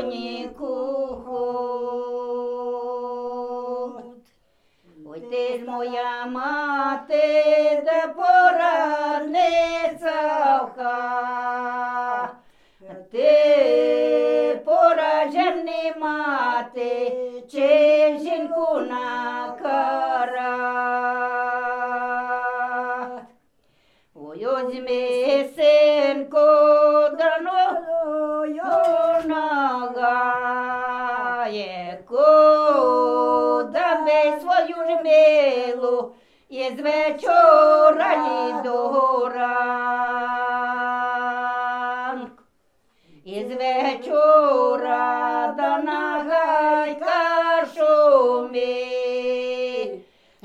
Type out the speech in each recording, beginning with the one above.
доніку ход. Ой, ти ж моя мати, де порадниця в хат. Ти поражений мати, чи жінку накарать. Ой, озьми, синку, драною нагаєку, дай свою ж милу, із вечора й до ранку. Із вечора до нагайка шумить,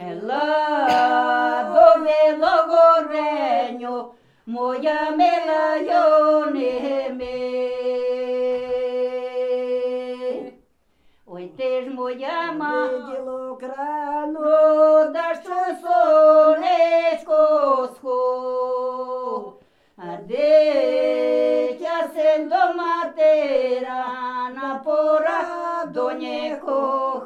до милого реню, моя мила йоними. Ой, ти ж моя Виділо крану, да що сонечко сход, а дитя син до матера на пора доніку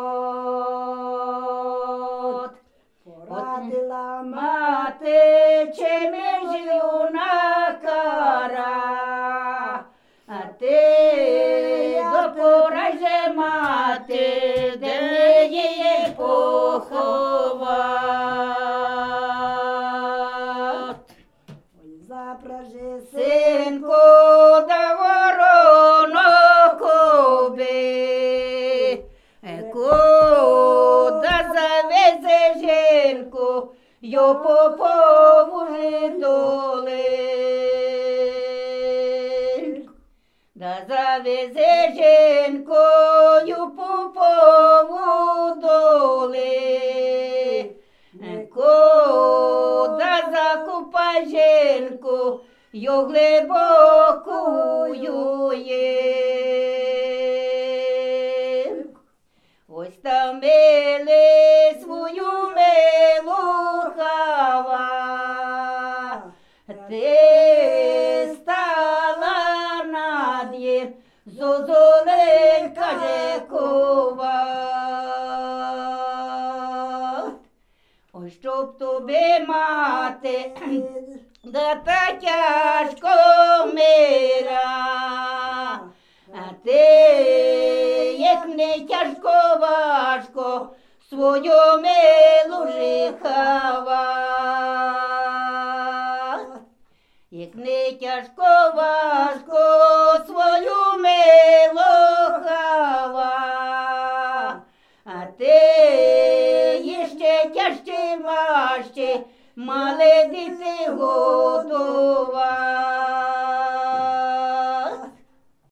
ход. порадила Мати, чи ми жию на кара, а ти допораже мати, де її поховати. Ой, запражи Синку, да вороно коби, куда завезе жінку, йо попову жидолинку. Да завезе жінку, йо попову доли, куда закупа жінку, йо глибокую ємку. Ось там мили свою милу хава, ти стала над їм, зозоленька жекова. Ой, щоб тобі мати, да та тяжко мира, а ти, як не тяжко важко, свою милу жихава. Як не тяжко важко, свою милу хава, а ти іще тяжче важче, мале дити годува.